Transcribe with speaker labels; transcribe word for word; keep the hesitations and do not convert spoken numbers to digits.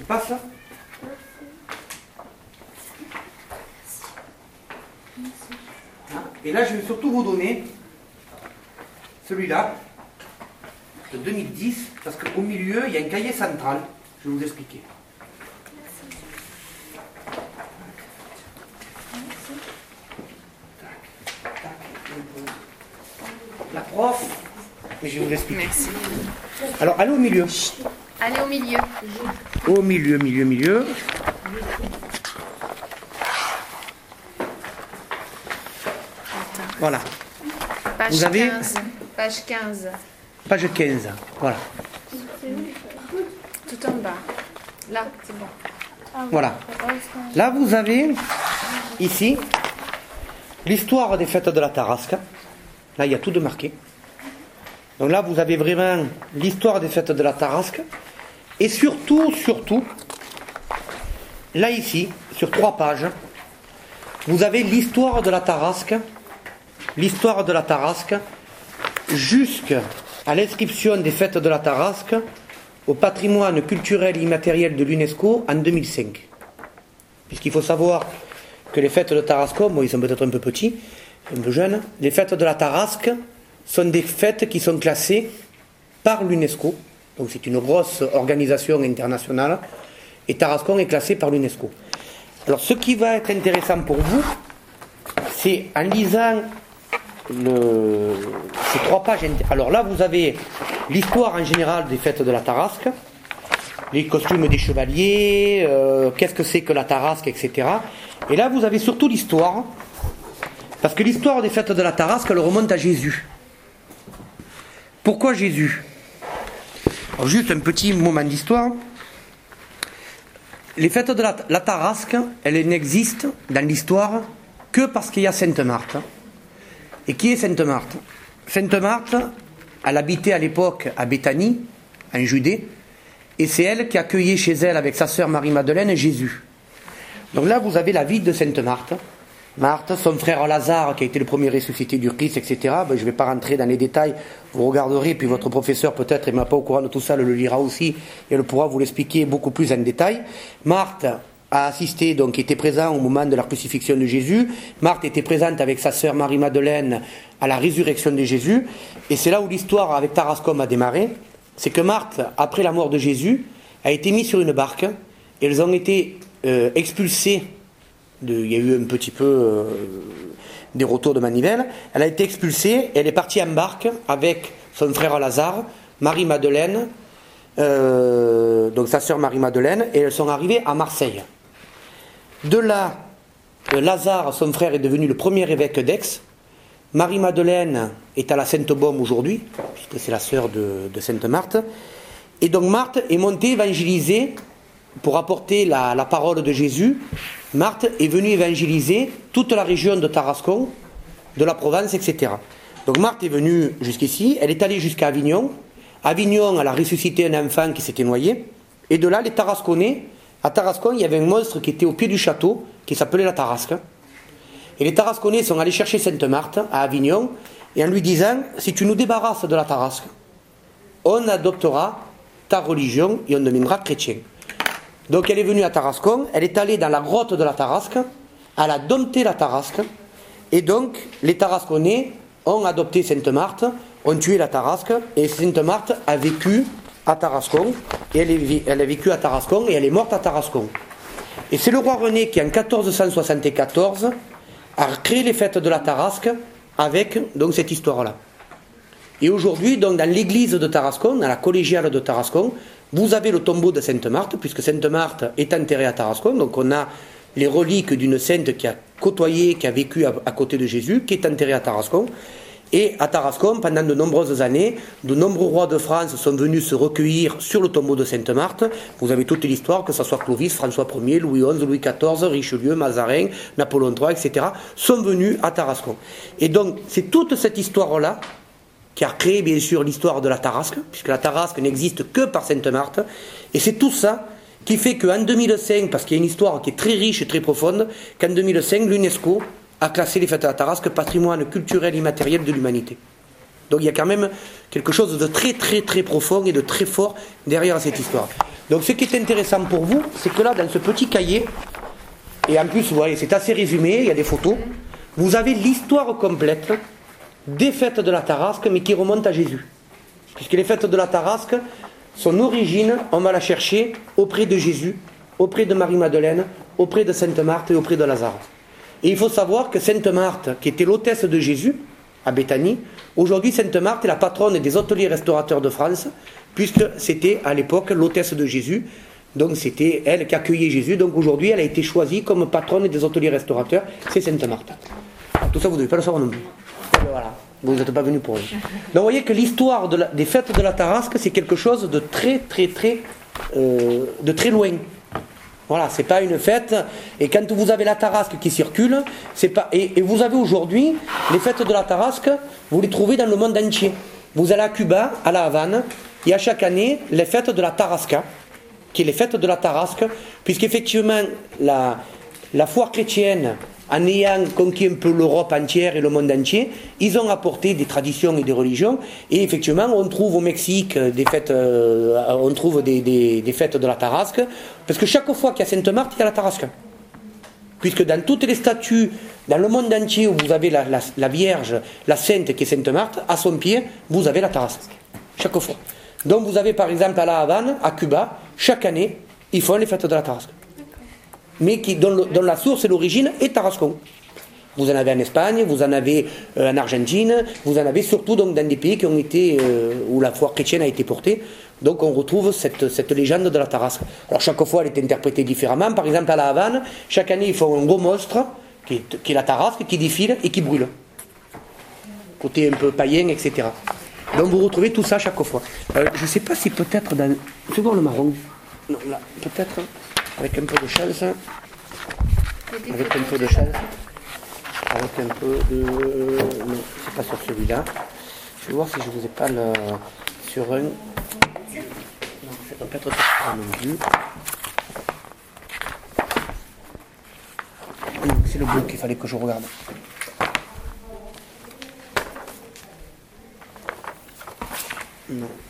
Speaker 1: passe. Et là, je vais surtout vous donner celui-là, de deux mille dix, parce qu'au milieu, il y a un cahier central. Je vais vous expliquer. La prof, mais je vais vous expliquer.
Speaker 2: Merci.
Speaker 1: Alors, allez au milieu.
Speaker 2: Allez au milieu.
Speaker 1: Au milieu, milieu, milieu. Voilà.
Speaker 2: Page
Speaker 1: Vous avez
Speaker 2: quinze. Page quinze.
Speaker 1: Page quinze. Voilà.
Speaker 2: Tout en bas. Là, c'est bon.
Speaker 1: Voilà. Là, vous avez ici l'histoire des fêtes de la Tarasque. Là, il y a tout de marqué. Donc là, vous avez vraiment l'histoire des fêtes de la Tarasque. Et surtout, surtout, là, ici, sur trois pages, vous avez l'histoire de la Tarasque, l'histoire de la Tarasque, jusqu'à l'inscription des fêtes de la Tarasque au patrimoine culturel immatériel de l'UNESCO en deux mille cinq. Puisqu'il faut savoir que les fêtes de Tarasque, bon, ils sont peut-être un peu petits, un peu jeunes, les fêtes de la Tarasque sont des fêtes qui sont classées par l'UNESCO. Donc c'est une grosse organisation internationale, et Tarascon est classé par l'UNESCO. Alors ce qui va être intéressant pour vous, c'est en lisant le, ces trois pages. Alors là, vous avez l'histoire en général des fêtes de la Tarasque, les costumes des chevaliers, euh, qu'est-ce que c'est que la Tarasque, et cetera. Et là, vous avez surtout l'histoire, parce que l'histoire des fêtes de la Tarasque, elle remonte à Jésus. Pourquoi Jésus ? Alors juste un petit moment d'histoire. Les fêtes de la, la Tarasque, elles n'existent dans l'histoire que parce qu'il y a Sainte Marthe. Et qui est Sainte Marthe ? Sainte Marthe, elle habitait à l'époque à Béthanie, en Judée, et c'est elle qui accueillait chez elle avec sa sœur Marie-Madeleine Jésus. Donc là, vous avez la vie de Sainte Marthe. Marthe, son frère Lazare, qui a été le premier ressuscité du Christ, et cetera. Ben, je ne vais pas rentrer dans les détails, vous regarderez, puis votre professeur peut-être, il n'est pas au courant de tout ça, le lira aussi, et elle pourra vous l'expliquer beaucoup plus en détail. Marthe a assisté, donc était présent au moment de la crucifixion de Jésus. Marthe était présente avec sa sœur Marie-Madeleine à la résurrection de Jésus. Et c'est là où l'histoire avec Tarascon a démarré. C'est que Marthe, après la mort de Jésus, a été mise sur une barque, et elles ont été euh, expulsées. De, il y a eu un petit peu euh, des retours de manivelle. Elle a été expulsée et elle est partie en barque avec son frère Lazare, Marie-Madeleine, euh, donc sa sœur Marie-Madeleine, et elles sont arrivées à Marseille. De là, euh, Lazare, son frère, est devenu le premier évêque d'Aix. Marie-Madeleine est à la Sainte-Baume aujourd'hui, puisque c'est la sœur de, de Sainte Marthe. Et donc Marthe est montée évangéliser pour apporter la, la parole de Jésus. Marthe est venue évangéliser toute la région de Tarascon, de la Provence, et cetera. Donc Marthe est venue jusqu'ici, elle est allée jusqu'à Avignon. Avignon, elle a ressuscité un enfant qui s'était noyé. Et de là, les Tarasconnais, à Tarascon, il y avait un monstre qui était au pied du château, qui s'appelait la Tarasque. Et les Tarasconnais sont allés chercher Sainte Marthe à Avignon, et en lui disant, si tu nous débarrasses de la Tarasque, on adoptera ta religion et on deviendra chrétien. Donc elle est venue à Tarascon, elle est allée dans la grotte de la Tarasque, elle a dompté la Tarasque, et donc les Tarasconnais ont adopté Sainte Marthe, ont tué la Tarasque, et Sainte Marthe a vécu à Tarascon, et elle, est, elle a vécu à Tarascon, et elle est morte à Tarascon. Et c'est le roi René qui, en quatorze cent soixante-quatorze, a créé les fêtes de la Tarasque avec donc cette histoire-là. Et aujourd'hui, donc, dans l'église de Tarascon, dans la collégiale de Tarascon, vous avez le tombeau de Sainte Marthe, puisque Sainte Marthe est enterrée à Tarascon, donc on a les reliques d'une sainte qui a côtoyé, qui a vécu à, à côté de Jésus, qui est enterrée à Tarascon. Et à Tarascon, pendant de nombreuses années, de nombreux rois de France sont venus se recueillir sur le tombeau de Sainte Marthe. Vous avez toute l'histoire, que ce soit Clovis, François Ier, Louis onze, Louis quatorze, Richelieu, Mazarin, Napoléon trois, et cetera, sont venus à Tarascon. Et donc, c'est toute cette histoire-là qui a créé bien sûr l'histoire de la Tarasque, puisque la Tarasque n'existe que par Sainte Marthe, et c'est tout ça qui fait qu'en deux mille cinq, parce qu'il y a une histoire qui est très riche et très profonde, qu'en deux mille cinq, l'UNESCO a classé les fêtes de la Tarasque patrimoine culturel immatériel de l'humanité. Donc il y a quand même quelque chose de très très très profond et de très fort derrière cette histoire. Donc ce qui est intéressant pour vous, c'est que là, dans ce petit cahier, et en plus, vous voyez, c'est assez résumé, il y a des photos, vous avez l'histoire complète des fêtes de la Tarasque, mais qui remonte à Jésus. Puisque les fêtes de la Tarasque, son origine, on va la chercher auprès de Jésus, auprès de Marie-Madeleine, auprès de Sainte Marthe et auprès de Lazare. Et il faut savoir que Sainte Marthe, qui était l'hôtesse de Jésus, à Béthanie, aujourd'hui Sainte Marthe est la patronne des hôteliers restaurateurs de France, puisque c'était à l'époque l'hôtesse de Jésus, donc c'était elle qui accueillait Jésus, donc aujourd'hui elle a été choisie comme patronne des hôteliers restaurateurs, c'est Sainte Marthe. Tout ça vous ne devez pas le savoir non plus. Voilà, vous n'êtes pas venus pour eux. Donc vous voyez que l'histoire de la, des fêtes de la Tarasque, c'est quelque chose de très très très euh, de très loin. Voilà, c'est pas une fête. Et quand vous avez la Tarasque qui circule, c'est pas. Et, et vous avez aujourd'hui les fêtes de la Tarasque, vous les trouvez dans le monde entier. Vous allez à Cuba, à la Havane, il y a chaque année les fêtes de la Tarasca, qui est les fêtes de la Tarasque, puisqu'effectivement la, la foi chrétienne, en ayant conquis un peu l'Europe entière et le monde entier, ils ont apporté des traditions et des religions, et effectivement on trouve au Mexique des fêtes, euh, on trouve des, des, des fêtes de la Tarasque, parce que chaque fois qu'il y a Sainte Marthe, il y a la Tarasque. Puisque dans toutes les statues, dans le monde entier où vous avez la, la, la Vierge, la Sainte qui est Sainte Marthe, à son pied, vous avez la Tarasque. Chaque fois. Donc vous avez par exemple à la Havane, à Cuba, chaque année, ils font les fêtes de la Tarasque. Mais qui, dont, le, dont la source et l'origine est tarascon. Vous en avez en Espagne, vous en avez euh, en Argentine, vous en avez surtout donc, dans des pays qui ont été, euh, où la foi chrétienne a été portée. Donc on retrouve cette, cette légende de la Tarasque. Alors chaque fois elle est interprétée différemment. Par exemple à la Havane, chaque année ils font un gros monstre, qui est, qui est la Tarasque, qui défile et qui brûle. Côté un peu païen, et cetera. Donc vous retrouvez tout ça chaque fois. Euh, je ne sais pas si peut-être dans... Fais voir le marron. Non, là, peut-être... Avec un peu de chance, avec un peu de chance, avec un peu de... Non, c'est pas sur celui-là. Je vais voir si je vous ai pas le... sur un... Non, ça doit pas être sur celui-là non plus. Non, c'est le bleu qu'il fallait que je regarde. Non.